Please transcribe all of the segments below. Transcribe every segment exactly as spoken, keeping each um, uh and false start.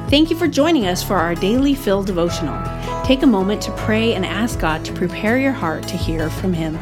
Thank you for joining us for our Daily Fill devotional. Take a moment to pray and ask God to prepare your heart to hear from Him.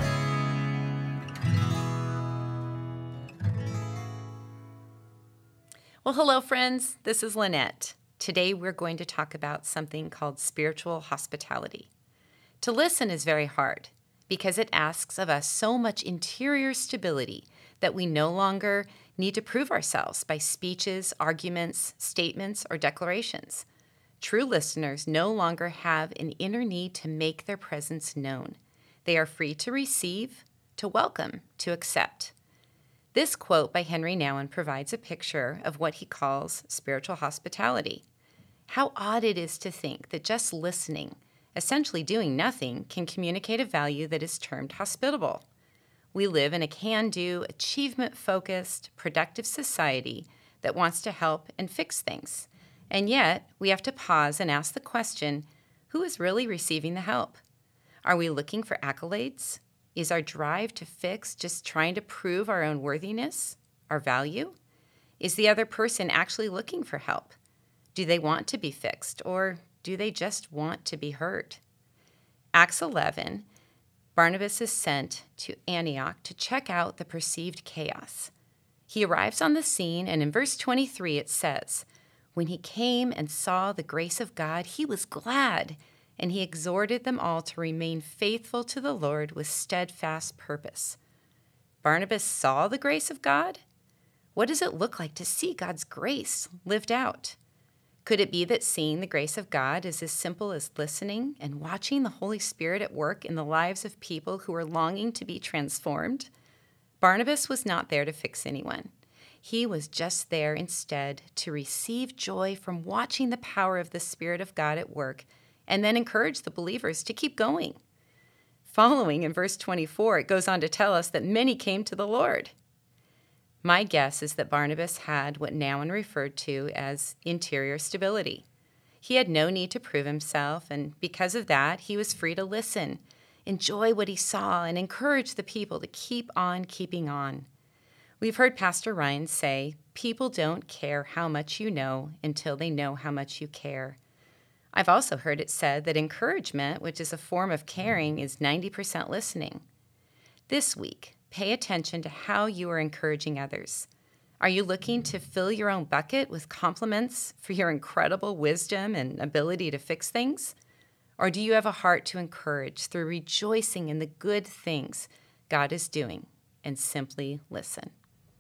Well, hello, friends. This is Lynette. Today we're going to talk about something called spiritual hospitality. To listen is very hard because it asks of us so much interior stability that we no longer need to prove ourselves by speeches, arguments, statements, or declarations. True listeners no longer have an inner need to make their presence known. They are free to receive, to welcome, to accept. This quote by Henry Nouwen provides a picture of what he calls spiritual hospitality. How odd it is to think that just listening, essentially doing nothing, can communicate a value that is termed hospitable. We live in a can-do, achievement-focused, productive society that wants to help and fix things. And yet, we have to pause and ask the question, who is really receiving the help? Are we looking for accolades? Is our drive to fix just trying to prove our own worthiness, our value? Is the other person actually looking for help? Do they want to be fixed, or do they just want to be heard? Acts eleven, Barnabas is sent to Antioch to check out the perceived chaos. He arrives on the scene, and in verse twenty-three it says, "When he came and saw the grace of God, he was glad, and he exhorted them all to remain faithful to the Lord with steadfast purpose." Barnabas saw the grace of God? What does it look like to see God's grace lived out? Could it be that seeing the grace of God is as simple as listening and watching the Holy Spirit at work in the lives of people who are longing to be transformed? Barnabas was not there to fix anyone. He was just there instead to receive joy from watching the power of the Spirit of God at work and then encourage the believers to keep going. Following in verse twenty-four, it goes on to tell us that many came to the Lord. My guess is that Barnabas had what Nouwen referred to as interior stability. He had no need to prove himself, and because of that, he was free to listen, enjoy what he saw, and encourage the people to keep on keeping on. We've heard Pastor Ryan say, "People don't care how much you know until they know how much you care." I've also heard it said that encouragement, which is a form of caring, is ninety percent listening. This week, pay attention to how you are encouraging others. Are you looking to fill your own bucket with compliments for your incredible wisdom and ability to fix things? Or do you have a heart to encourage through rejoicing in the good things God is doing and simply listen?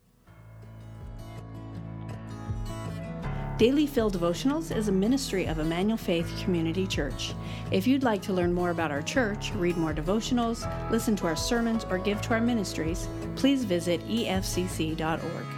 Daily Fill Devotionals is a ministry of Emmanuel Faith Community Church. If you'd like to learn more about our church, read more devotionals, listen to our sermons, or give to our ministries, please visit e f c c dot org.